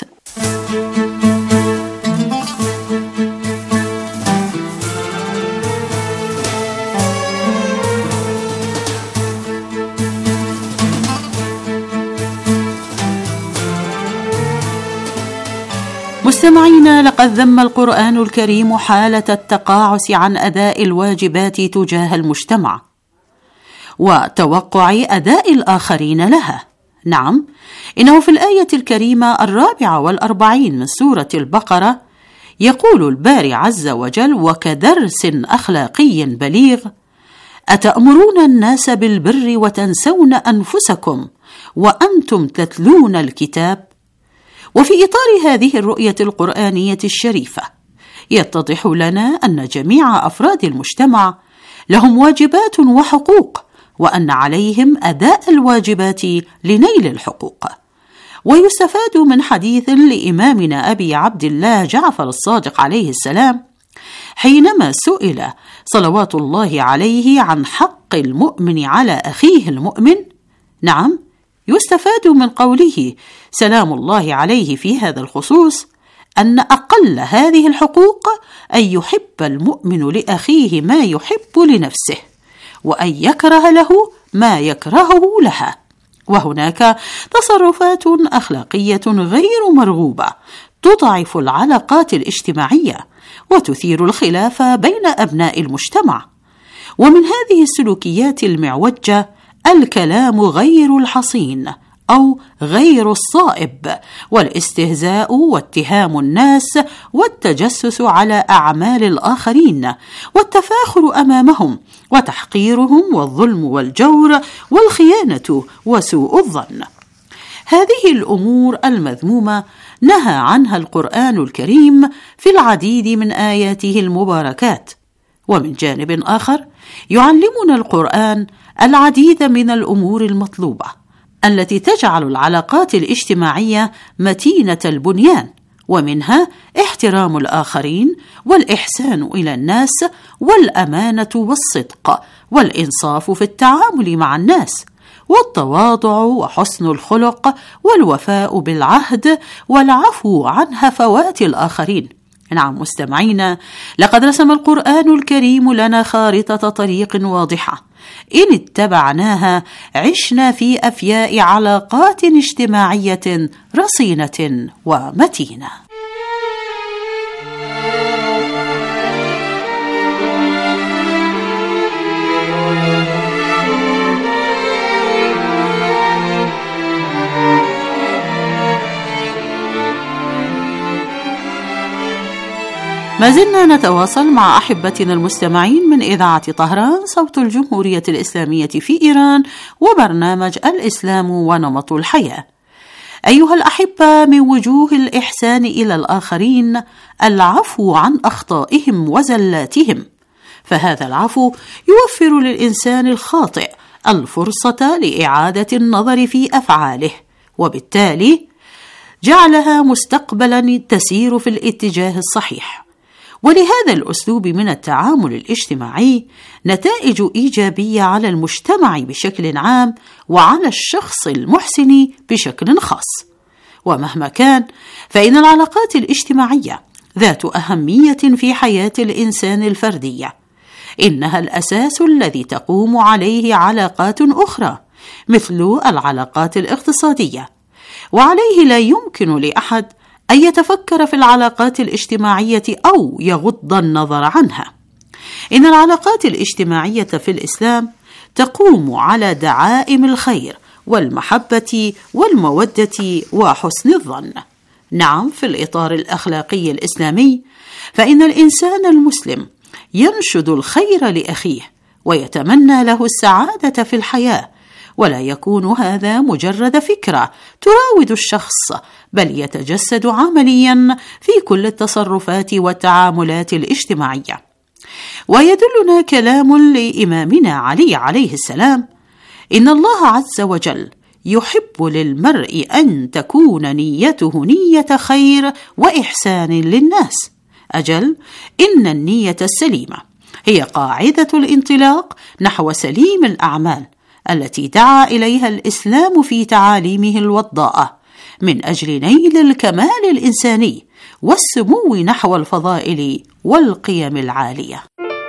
مستمعينا، لقد ذم القرآن الكريم حالة التقاعس عن أداء الواجبات تجاه المجتمع وتوقع أداء الآخرين لها. نعم، إنه في الآية الكريمة الرابعة والأربعين من سورة البقرة يقول الباري عز وجل: وكدرس أخلاقي بليغ أتأمرون الناس بالبر وتنسون أنفسكم وأنتم تتلون الكتاب. وفي إطار هذه الرؤية القرآنية الشريفة يتضح لنا أن جميع أفراد المجتمع لهم واجبات وحقوق، وأن عليهم أداء الواجبات لنيل الحقوق. ويستفاد من حديث لإمامنا أبي عبد الله جعفر الصادق عليه السلام حينما سئل صلوات الله عليه عن حق المؤمن على أخيه المؤمن. نعم، يستفاد من قوله سلام الله عليه في هذا الخصوص أن أقل هذه الحقوق أن يحب المؤمن لأخيه ما يحب لنفسه، وأن يكره له ما يكرهه لها. وهناك تصرفات أخلاقية غير مرغوبة تضعف العلاقات الاجتماعية وتثير الخلاف بين أبناء المجتمع. ومن هذه السلوكيات المعوجة الكلام غير الحصين أو غير الصائب، والاستهزاء واتهام الناس والتجسس على أعمال الآخرين والتفاخر أمامهم وتحقيرهم والظلم والجور والخيانة وسوء الظن. هذه الأمور المذمومة نهى عنها القرآن الكريم في العديد من آياته المباركات. ومن جانب آخر يعلمنا القرآن العديد من الأمور المطلوبة التي تجعل العلاقات الاجتماعية متينة البنيان، ومنها احترام الآخرين والإحسان إلى الناس والأمانة والصدق والإنصاف في التعامل مع الناس والتواضع وحسن الخلق والوفاء بالعهد والعفو عن هفوات الآخرين. نعم مستمعينا، لقد رسم القرآن الكريم لنا خارطة طريق واضحة إن اتبعناها عشنا في أفياء علاقات اجتماعية رصينة ومتينة. ما زلنا نتواصل مع أحبتنا المستمعين من إذاعة طهران صوت الجمهورية الإسلامية في إيران وبرنامج الإسلام ونمط الحياة. أيها الأحبة، من وجوه الإحسان إلى الآخرين العفو عن أخطائهم وزلاتهم، فهذا العفو يوفر للإنسان الخاطئ الفرصة لإعادة النظر في أفعاله، وبالتالي جعلها مستقبلا تسير في الاتجاه الصحيح. ولهذا الأسلوب من التعامل الاجتماعي نتائج إيجابية على المجتمع بشكل عام وعلى الشخص المحسن بشكل خاص. ومهما كان فإن العلاقات الاجتماعية ذات أهمية في حياة الإنسان الفردية، إنها الأساس الذي تقوم عليه علاقات أخرى مثل العلاقات الاقتصادية، وعليه لا يمكن لأحد أن يتفكر في العلاقات الاجتماعية أو يغض النظر عنها. إن العلاقات الاجتماعية في الإسلام تقوم على دعائم الخير والمحبة والمودة وحسن الظن. نعم، في الإطار الأخلاقي الإسلامي فإن الإنسان المسلم ينشد الخير لأخيه ويتمنى له السعادة في الحياة، ولا يكون هذا مجرد فكرة تراود الشخص، بل يتجسد عمليا في كل التصرفات والتعاملات الاجتماعية. ويدلنا كلام لإمامنا علي عليه السلام: إن الله عز وجل يحب للمرء أن تكون نيته نية خير وإحسان للناس. أجل، إن النية السليمة هي قاعدة الانطلاق نحو سليم الأعمال التي دعا إليها الإسلام في تعاليمه الوضاءة من أجل نيل الكمال الإنساني والسمو نحو الفضائل والقيم العالية.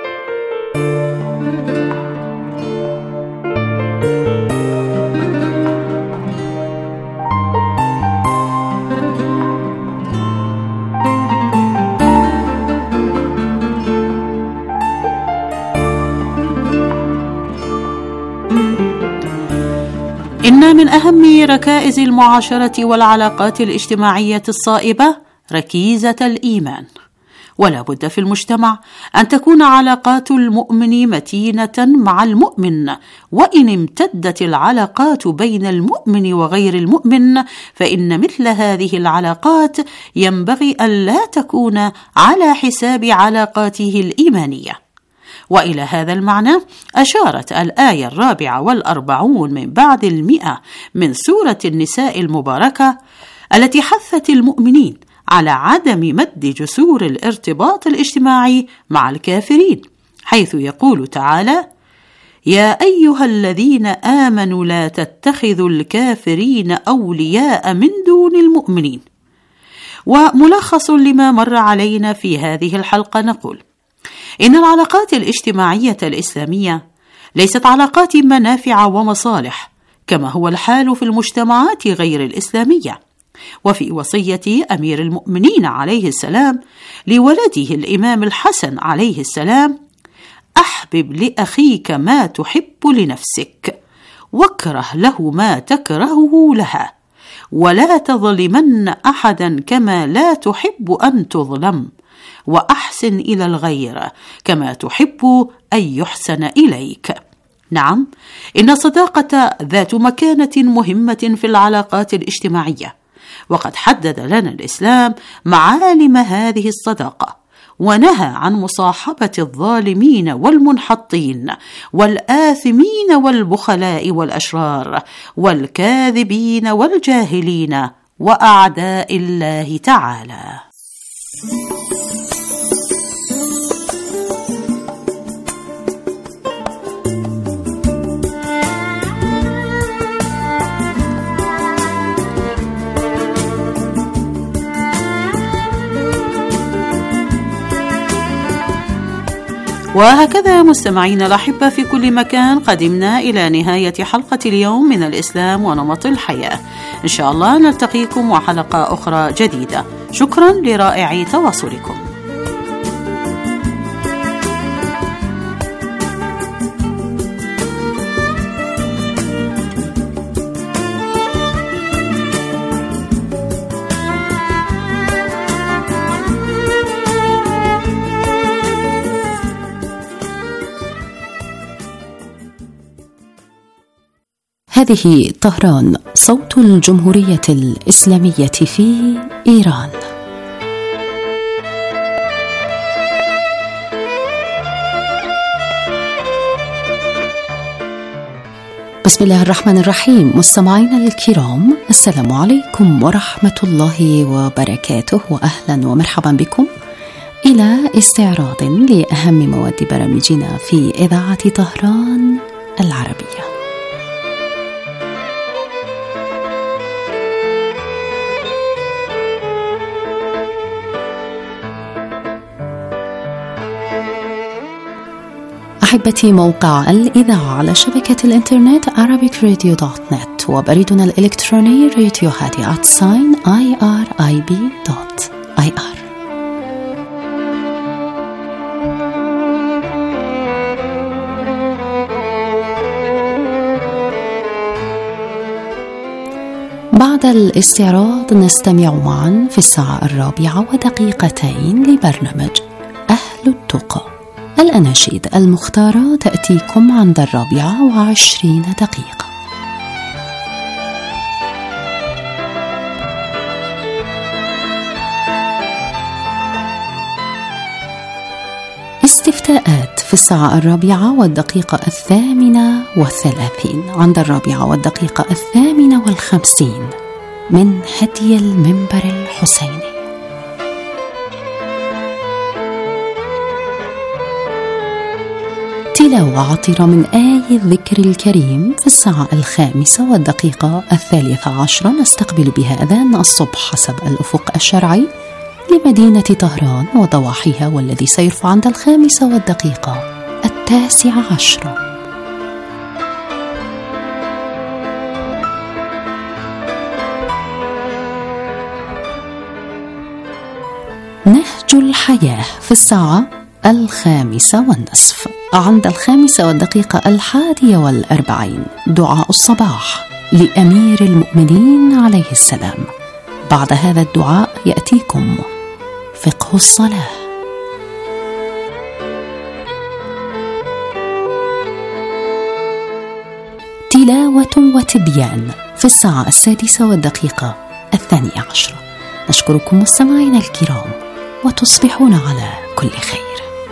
إن من أهم ركائز المعاشرة والعلاقات الاجتماعية الصائبة ركيزة الإيمان، ولا بد في المجتمع أن تكون علاقات المؤمن متينة مع المؤمن، وإن امتدت العلاقات بين المؤمن وغير المؤمن فإن مثل هذه العلاقات ينبغي أن لا تكون على حساب علاقاته الإيمانية. وإلى هذا المعنى أشارت الآية الرابعة والأربعون من بعد المئة من سورة النساء المباركة التي حثت المؤمنين على عدم مد جسور الارتباط الاجتماعي مع الكافرين، حيث يقول تعالى: يا أيها الذين آمنوا لا تتخذوا الكافرين أولياء من دون المؤمنين. وملخص لما مر علينا في هذه الحلقة نقول: إن العلاقات الاجتماعية الإسلامية ليست علاقات منافع ومصالح كما هو الحال في المجتمعات غير الإسلامية. وفي وصية أمير المؤمنين عليه السلام لولده الإمام الحسن عليه السلام: أحبب لأخيك ما تحب لنفسك، واكره له ما تكرهه لها، ولا تظلمن أحدا كما لا تحب أن تظلم، وأحسن إلى الغير كما تحب أن يحسن إليك. نعم، إن الصداقة ذات مكانة مهمة في العلاقات الاجتماعية، وقد حدد لنا الإسلام معالم هذه الصداقة، ونهى عن مصاحبة الظالمين والمنحطين والآثمين والبخلاء والأشرار والكاذبين والجاهلين وأعداء الله تعالى. وهكذا مستمعينا الأحبة في كل مكان قدمنا إلى نهاية حلقة اليوم من الإسلام ونمط الحياة. إن شاء الله نلتقيكم وحلقة أخرى جديدة. شكرا لرائع تواصلكم. هذه طهران، صوت الجمهورية الإسلامية في إيران. بسم الله الرحمن الرحيم. مستمعينا الكرام، السلام عليكم ورحمة الله وبركاته، وأهلا ومرحبا بكم إلى استعراض لأهم مواد برامجنا في إذاعة طهران العربية. أحبتي، موقع الإذاعة على شبكة الإنترنت arabic radio dot net، وبريدنا الإلكتروني راديو هادي at sign irib dot ir. بعد الاستعراض نستمع معا في الساعة الرابعة ودقيقتين لبرنامج أهل التقى. الأناشيد المختارة تأتيكم عند الرابعة وعشرين دقيقة. استفتاءات في الساعة الرابعة والدقيقة الثامنة والثلاثين، عند الرابعة والدقيقة الثامنة والخمسين، من هدي المنبر الحسيني. تلاوة عطرة من آي الذكر الكريم في الساعة الخامسة والدقيقة الثالثة عشرة، نستقبل بها أذان الصبح حسب الأفق الشرعي لمدينة طهران وضواحيها، والذي سيرفع عند الخامسة والدقيقة التاسعة عشرة. نهج الحياة في الساعة الخامسة والنصف، عند الخامسة والدقيقة الحادية والأربعين، دعاء الصباح لأمير المؤمنين عليه السلام. بعد هذا الدعاء يأتيكم فقه الصلاة. تلاوة وتبيان في الساعة السادسة والدقيقة الثانية عشرة. نشكركم مستمعينا الكرام، وتصبحون على كل خير.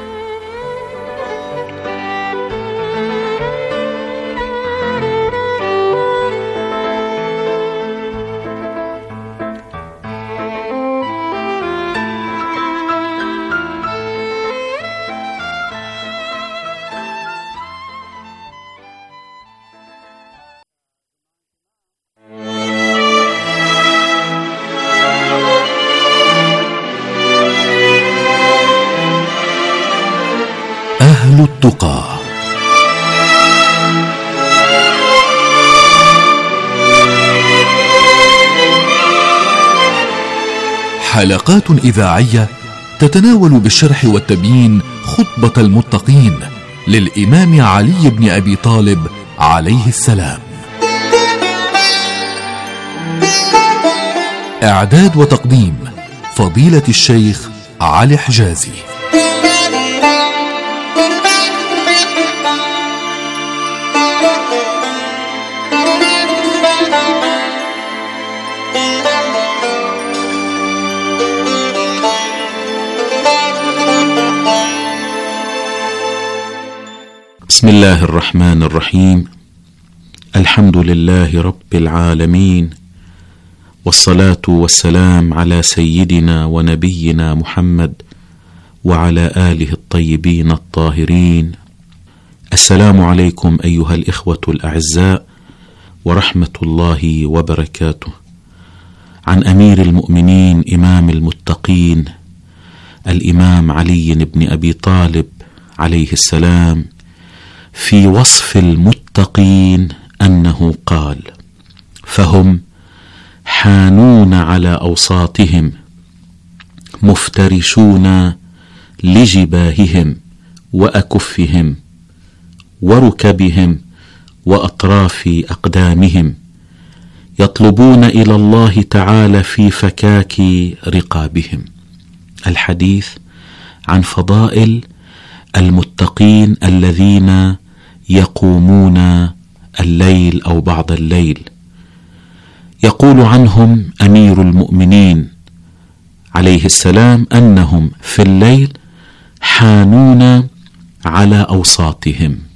أهل التقى. حلقات إذاعية تتناول بالشرح والتبيين خطبة المتقين للإمام علي بن أبي طالب عليه السلام. إعداد وتقديم فضيلة الشيخ علي حجازي. بسم الله الرحمن الرحيم. الحمد لله رب العالمين، والصلاة والسلام على سيدنا ونبينا محمد وعلى آله الطيبين الطاهرين. السلام عليكم أيها الإخوة الأعزاء ورحمة الله وبركاته. عن أمير المؤمنين إمام المتقين الإمام علي بن أبي طالب عليه السلام في وصف المتقين أنه قال: فهم حانون على أوساطهم، مفترشون لجباههم وأكفهم وركبهم وأطراف أقدامهم، يطلبون إلى الله تعالى في فكاك رقابهم. الحديث عن فضائل المتقين الذين يقومون الليل أو بعض الليل. يقول عنهم أمير المؤمنين عليه السلام أنهم في الليل حانون على أوساطهم،